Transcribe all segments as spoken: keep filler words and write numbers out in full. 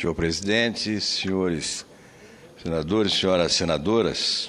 senhor presidente, senhores senadores, senhoras senadoras.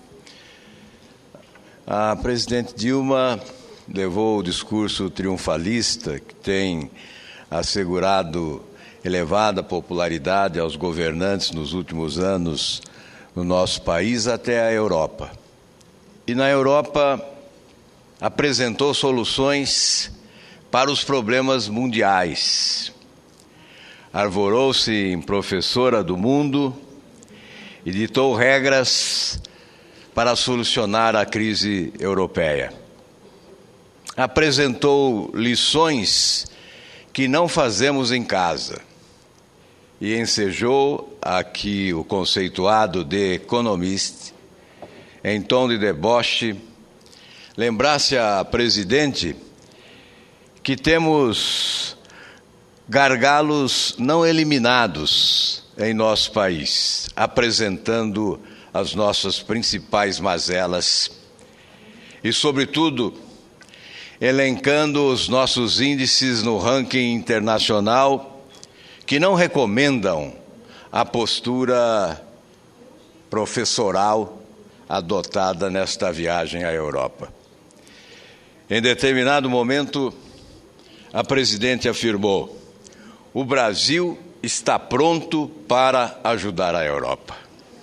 A presidente Dilma levou o discurso triunfalista que tem assegurado elevada popularidade aos governantes nos últimos anos no nosso país até a Europa. E na Europa apresentou soluções para os problemas mundiais. Arvorou-se em professora do mundo e ditou regras para solucionar a crise europeia. Apresentou lições que não fazemos em casa e ensejou aqui o conceituado The Economist, em tom de deboche, lembrasse a presidente que temos gargalos não eliminados em nosso país, apresentando as nossas principais mazelas e, sobretudo, elencando os nossos índices no ranking internacional que não recomendam a postura professoral adotada nesta viagem à Europa. Em determinado momento, a presidente afirmou: o Brasil está pronto para ajudar a Europa.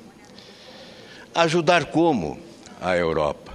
Ajudar como a Europa?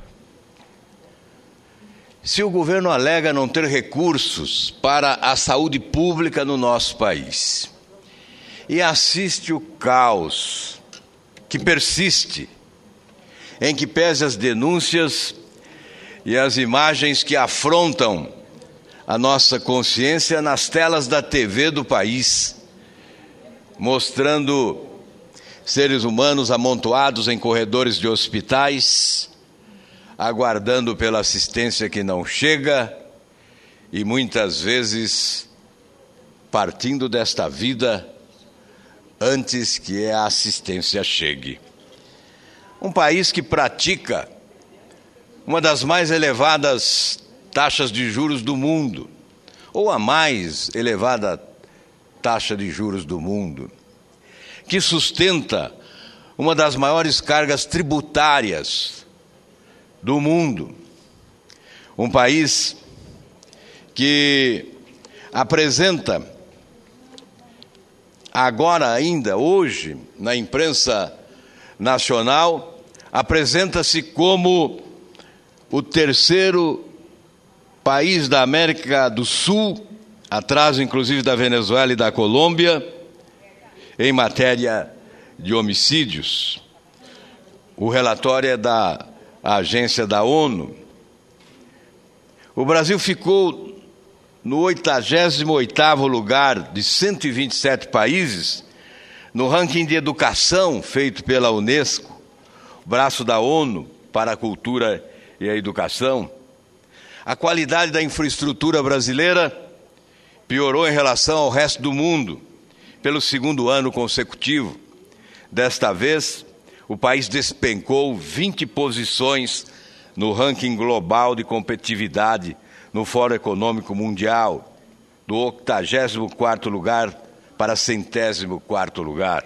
Se o governo alega não ter recursos para a saúde pública no nosso país e assiste o caos que persiste, em que pese as denúncias e as imagens que afrontam a nossa consciência nas telas da T V do país, mostrando seres humanos amontoados em corredores de hospitais, aguardando pela assistência que não chega e muitas vezes partindo desta vida antes que a assistência chegue. Um país que pratica uma das mais elevadas taxas de juros do mundo, ou a mais elevada taxa de juros do mundo, que sustenta uma das maiores cargas tributárias do mundo. Um país que apresenta agora ainda, hoje, na imprensa nacional, apresenta-se como o terceiro país da América do Sul, atrás inclusive da Venezuela e da Colômbia, em matéria de homicídios. O relatório é da agência da ONU. O Brasil ficou no oitagésimo oitavo lugar de cento e vinte e sete países no ranking de educação feito pela Unesco, braço da ONU para a cultura e a educação. A qualidade da infraestrutura brasileira piorou em relação ao resto do mundo pelo segundo ano consecutivo. Desta vez, o país despencou vinte posições no ranking global de competitividade no Fórum Econômico Mundial, do octagésimo quarto lugar para centésimo quarto lugar.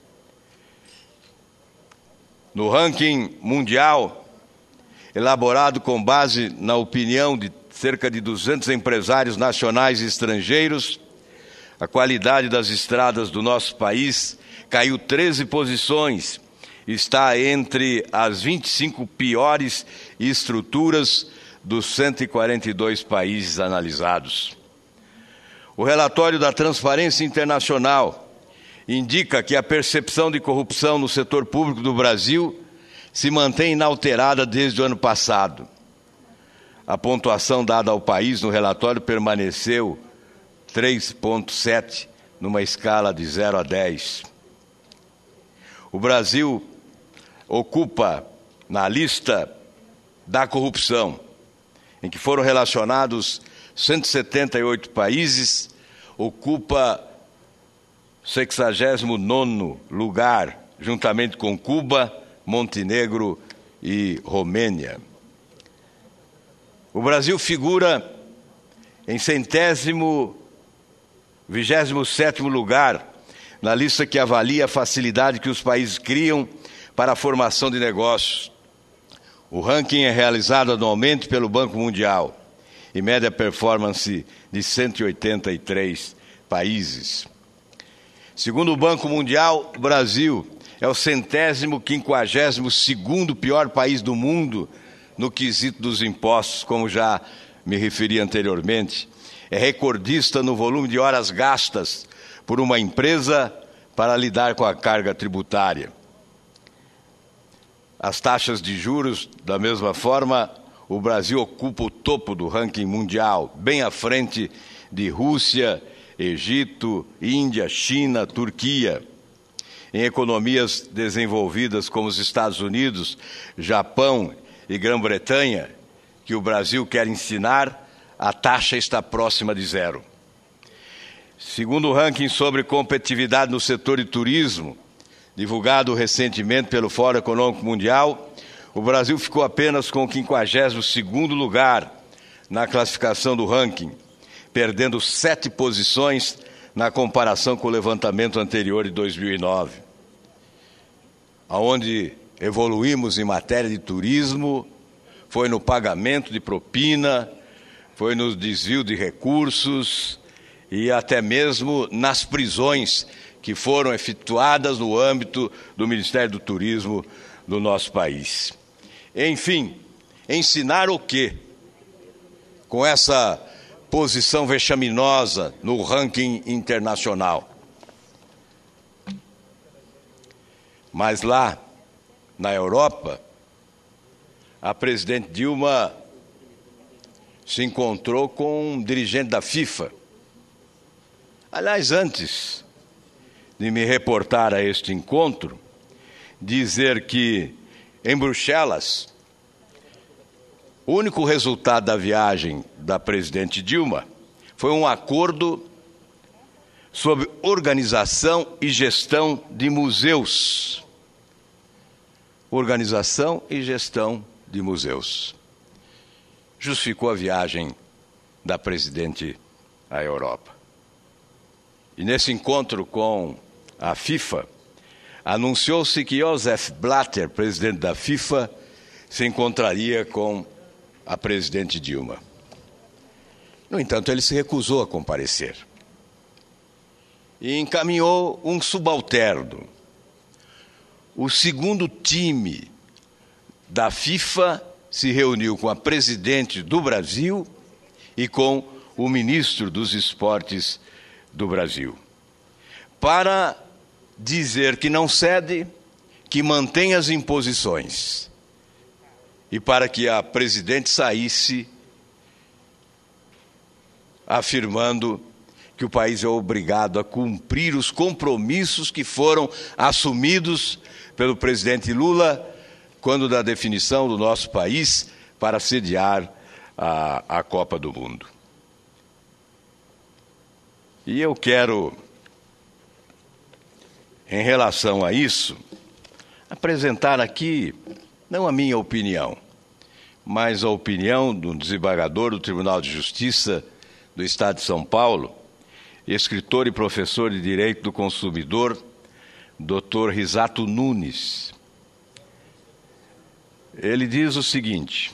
No ranking mundial, elaborado com base na opinião de cerca de duzentos empresários nacionais e estrangeiros, a qualidade das estradas do nosso país caiu treze posições, está entre as vinte e cinco piores estruturas dos cento e quarenta e dois países analisados. O relatório da Transparência Internacional indica que a percepção de corrupção no setor público do Brasil se mantém inalterada desde o ano passado. A pontuação dada ao país no relatório permaneceu três vírgula sete, numa escala de zero a dez. O Brasil ocupa na lista da corrupção, em que foram relacionados cento e setenta e oito países, ocupa sexagésimo nono lugar, juntamente com Cuba, Montenegro e Romênia. O Brasil figura em centésimo, vigésimo sétimo lugar na lista que avalia a facilidade que os países criam para a formação de negócios. O ranking é realizado anualmente pelo Banco Mundial e mede a performance de cento e oitenta e três países. Segundo o Banco Mundial, o Brasil é o centésimo quinquagésimo segundo pior país do mundo no quesito dos impostos, como já me referi anteriormente. É recordista no volume de horas gastas por uma empresa para lidar com a carga tributária. As taxas de juros, da mesma forma, o Brasil ocupa o topo do ranking mundial, bem à frente de Rússia, Egito, Índia, China, Turquia. Em economias desenvolvidas como os Estados Unidos, Japão e Grã-Bretanha, que o Brasil quer ensinar, a taxa está próxima de zero. Segundo o ranking sobre competitividade no setor de turismo, divulgado recentemente pelo Fórum Econômico Mundial, o Brasil ficou apenas com o quinquagésimo segundo lugar na classificação do ranking, perdendo sete posições na comparação com o levantamento anterior de dois mil e nove. Aonde evoluímos em matéria de turismo foi no pagamento de propina, foi no desvio de recursos e até mesmo nas prisões que foram efetuadas no âmbito do Ministério do Turismo do nosso país. Enfim, ensinar o quê? Com essa posição vexaminosa no ranking internacional. Mas lá, na Europa, a presidente Dilma se encontrou com um dirigente da FIFA. Aliás, antes de me reportar a este encontro, dizer que, em Bruxelas, o único resultado da viagem da presidente Dilma foi um acordo sobre organização e gestão de museus. Organização e gestão de museus. Justificou a viagem da presidente à Europa. E nesse encontro com a FIFA, anunciou-se que Joseph Blatter, presidente da FIFA, se encontraria com a presidente Dilma. No entanto, ele se recusou a comparecer e encaminhou um subalterno. O segundo time da FIFA se reuniu com a presidente do Brasil e com o ministro dos Esportes do Brasil, para dizer que não cede, que mantém as imposições, e para que a presidente saísse afirmando que o país é obrigado a cumprir os compromissos que foram assumidos pelo presidente Lula quando da definição do nosso país para sediar a, a Copa do Mundo. E eu quero, em relação a isso, apresentar aqui, não a minha opinião, mas a opinião do desembargador do Tribunal de Justiça do Estado de São Paulo, escritor e professor de Direito do Consumidor, doutor Risato Nunes. Ele diz o seguinte: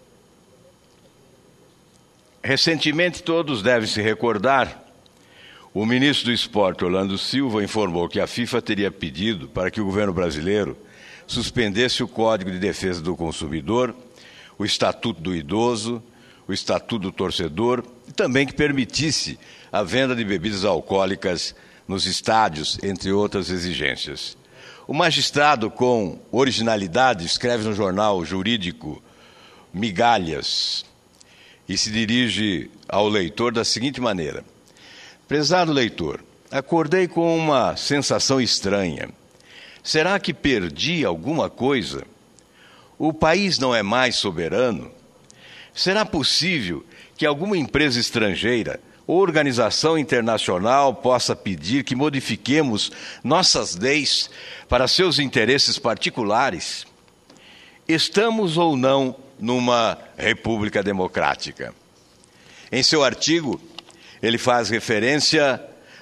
recentemente, todos devem se recordar, o ministro do Esporte, Orlando Silva, informou que a FIFA teria pedido para que o governo brasileiro suspendesse o Código de Defesa do Consumidor, o Estatuto do Idoso, o Estatuto do Torcedor e também que permitisse a venda de bebidas alcoólicas nos estádios, entre outras exigências. O magistrado, com originalidade, escreve no jornal jurídico Migalhas e se dirige ao leitor da seguinte maneira: prezado leitor, acordei com uma sensação estranha. Será que perdi alguma coisa? O país não é mais soberano? Será possível que alguma empresa estrangeira ou organização internacional possa pedir que modifiquemos nossas leis para seus interesses particulares? Estamos ou não numa república democrática? Em seu artigo, ele faz referência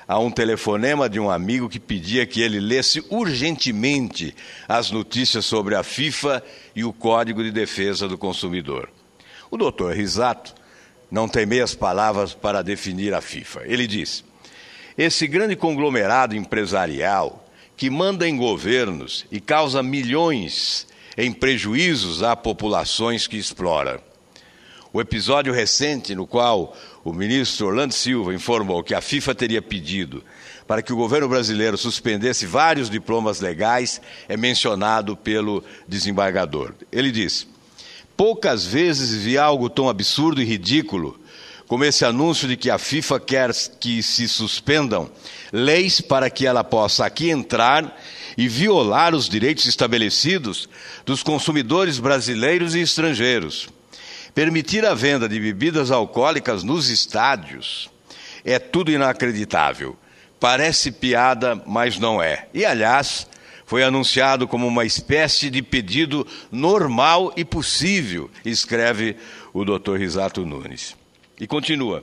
a um telefonema de um amigo que pedia que ele lesse urgentemente as notícias sobre a FIFA e o Código de Defesa do Consumidor. O doutor Risato não tem meias palavras para definir a FIFA. Ele diz: esse grande conglomerado empresarial que manda em governos e causa milhões em prejuízos a populações que explora. O episódio recente no qual o ministro Orlando Silva informou que a FIFA teria pedido para que o governo brasileiro suspendesse vários diplomas legais é mencionado pelo desembargador. Ele diz: poucas vezes vi algo tão absurdo e ridículo como esse anúncio de que a FIFA quer que se suspendam leis para que ela possa aqui entrar e violar os direitos estabelecidos dos consumidores brasileiros e estrangeiros. Permitir a venda de bebidas alcoólicas nos estádios é tudo inacreditável. Parece piada, mas não é. E, aliás, foi anunciado como uma espécie de pedido normal e possível, escreve o doutor Risato Nunes. E continua: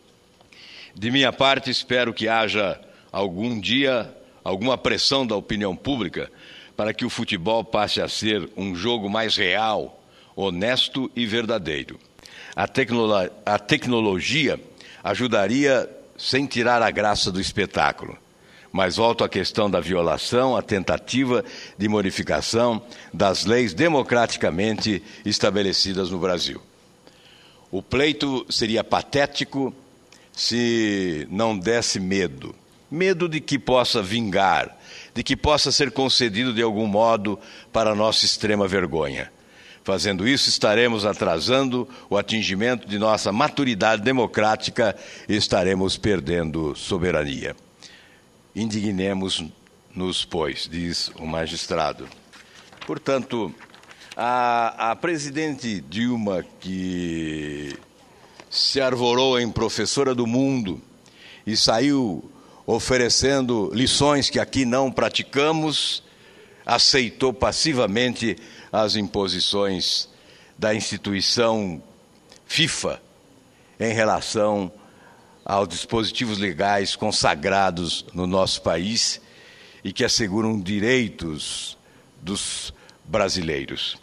de minha parte, espero que haja algum dia alguma pressão da opinião pública para que o futebol passe a ser um jogo mais real, honesto e verdadeiro. A, tecnolo- a tecnologia ajudaria sem tirar a graça do espetáculo. Mas volto à questão da violação, a tentativa de modificação das leis democraticamente estabelecidas no Brasil. O pleito seria patético se não desse medo. Medo de que possa vingar, de que possa ser concedido de algum modo para nossa extrema vergonha. Fazendo isso, estaremos atrasando o atingimento de nossa maturidade democrática e estaremos perdendo soberania. Indignemos-nos, pois, diz o magistrado. Portanto, a, a presidente Dilma, que se arvorou em professora do mundo e saiu oferecendo lições que aqui não praticamos, aceitou passivamente as imposições da instituição FIFA em relação aos dispositivos legais consagrados no nosso país e que asseguram direitos dos brasileiros.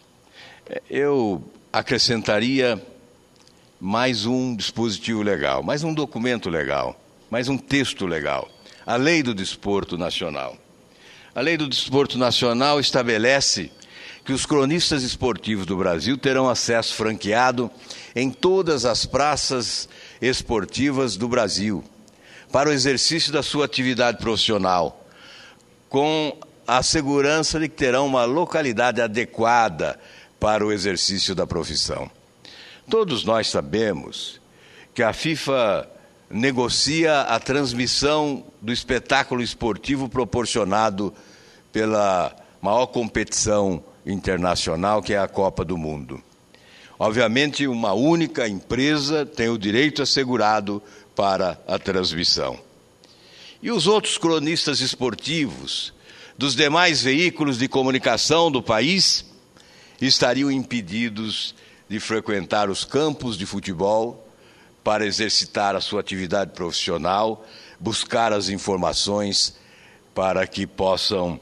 Eu acrescentaria mais um dispositivo legal, mais um documento legal, mais um texto legal, a Lei do Desporto Nacional. A Lei do Desporto Nacional estabelece que os cronistas esportivos do Brasil terão acesso franqueado em todas as praças esportivas do Brasil para o exercício da sua atividade profissional, com a segurança de que terão uma localidade adequada para o exercício da profissão. Todos nós sabemos que a FIFA negocia a transmissão do espetáculo esportivo proporcionado pela maior competição internacional, que é a Copa do Mundo. Obviamente, uma única empresa tem o direito assegurado para a transmissão. E os outros cronistas esportivos dos demais veículos de comunicação do país estariam impedidos de frequentar os campos de futebol para exercitar a sua atividade profissional, buscar as informações para que possam,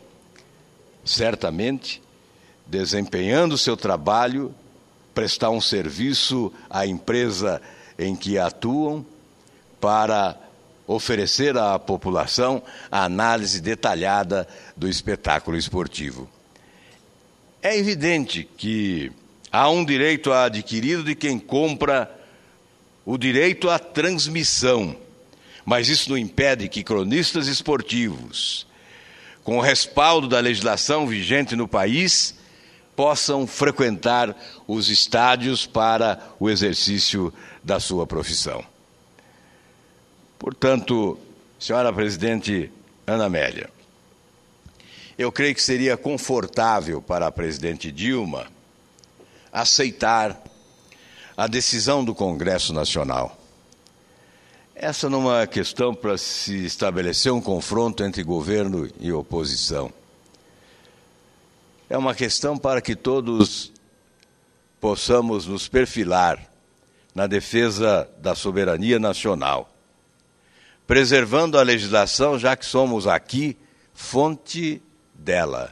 certamente, desempenhando o seu trabalho, prestar um serviço à empresa em que atuam para oferecer à população a análise detalhada do espetáculo esportivo. É evidente que há um direito adquirido de quem compra o direito à transmissão, mas isso não impede que cronistas esportivos, com o respaldo da legislação vigente no país, possam frequentar os estádios para o exercício da sua profissão. Portanto, senhora presidente Ana Amélia, eu creio que seria confortável para a presidente Dilma aceitar a decisão do Congresso Nacional. Essa não é uma questão para se estabelecer um confronto entre governo e oposição. É uma questão para que todos possamos nos perfilar na defesa da soberania nacional, preservando a legislação, já que somos aqui fonte dela.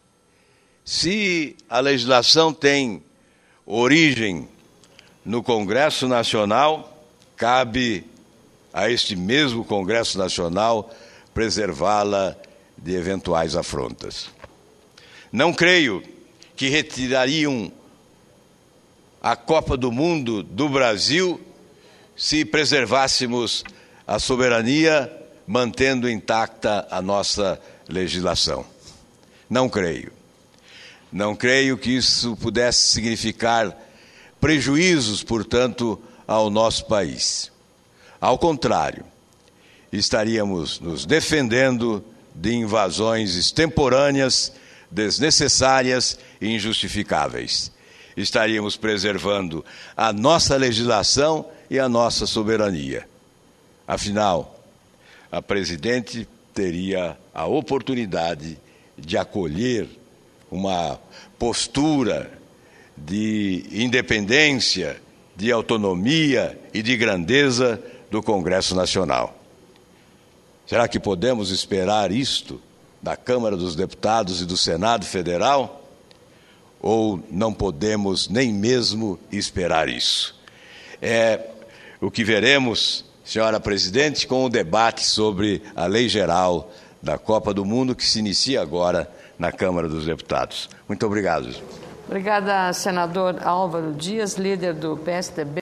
Se a legislação tem origem no Congresso Nacional, cabe a este mesmo Congresso Nacional preservá-la de eventuais afrontas. Não creio que retirariam a Copa do Mundo do Brasil se preservássemos a soberania, mantendo intacta a nossa legislação. Não creio. Não creio que isso pudesse significar prejuízos, portanto, ao nosso país. Ao contrário, estaríamos nos defendendo de invasões extemporâneas, desnecessárias e injustificáveis. Estaríamos preservando a nossa legislação e a nossa soberania. Afinal, a presidente teria a oportunidade de acolher uma postura de independência, de autonomia e de grandeza do Congresso Nacional. Será que podemos esperar isto da Câmara dos Deputados e do Senado Federal? Ou não podemos nem mesmo esperar isso? É o que veremos, senhora presidente, com o debate sobre a Lei Geral da Copa do Mundo, que se inicia agora na Câmara dos Deputados. Muito obrigado. Obrigada, senador Álvaro Dias, líder do P S D B.